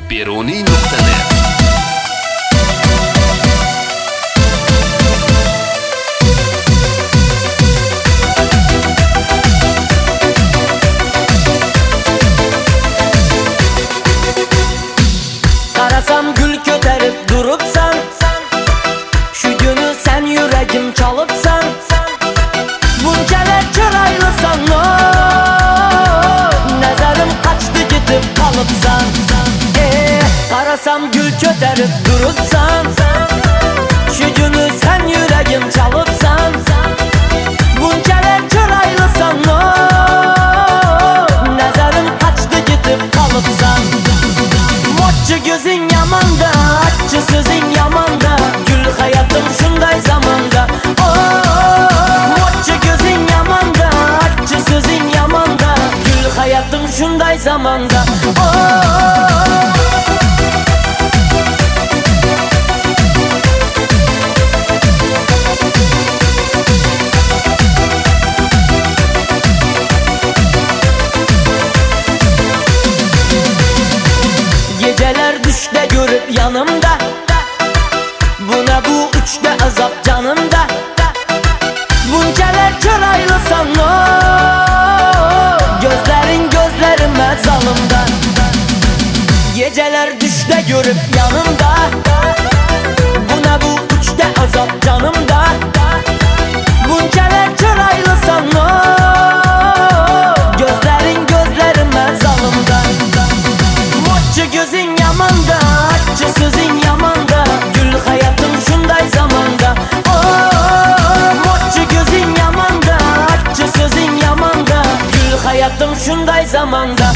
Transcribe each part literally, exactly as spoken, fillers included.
Beruniy nuqta net. Qarasam gül ko'tarib duribsan, shu kuni sen yuragim chalibsan. Bunchalar chiroylisan, nazarim qochdi ketib qolibsan. Eh, qarasam gül ko'tarib duribsan, shu kuni sen yuragim chalibsan. Bunchalar chiroylisan, nazarim qochdi ketib qolibsan. Mo'chchi gözün yamanda, achchi so'zing yamanda, gul hayotim shunday zamonda. Mo'chchi gözün yamanda, achchi so'zing yamanda, gul hayotim shunday zamonda. Geceler düşte görüp yanımda, buna bu üçte azap canımda. Buncalar çıraylısın, gözlerin gözlerime zalımda. Geceler düşte görüp yanımda, buna bu üçte azap canımda. Buncalar çıraylısın, gözlerin gözlerime zalımda. Mo'chchi gözün yamanda, achchi so'zing yamanda, gul hayotim shunday zamonda. Mo'chchi gözün yamanda, achchi so'zing yamanda, gul hayotim shunday zamonda.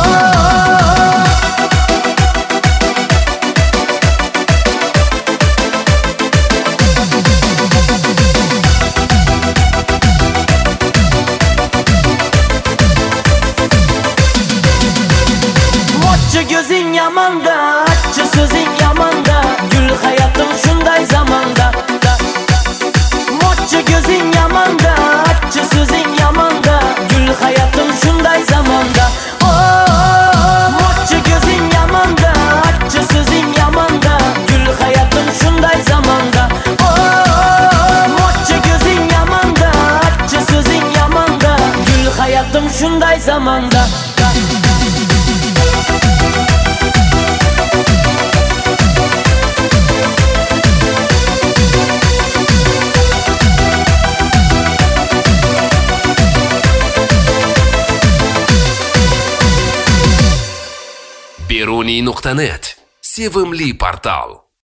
Mo'chchi gözün yamanda, achchi so'zing yamanda, gul hayotim shunday zamonda. Mo'chchi gözün yamanda, achchi so'zing yamanda, gul hayotim shunday zamonda. Mo'chchi gözün yamanda, achchi so'zing yamanda, gul hayotim shunday zamonda. Mo'chchi gözün yamanda, achchi so'zing yamanda, gul hayotim shunday zamonda. Beruniy nuqta net. Sevimli portal.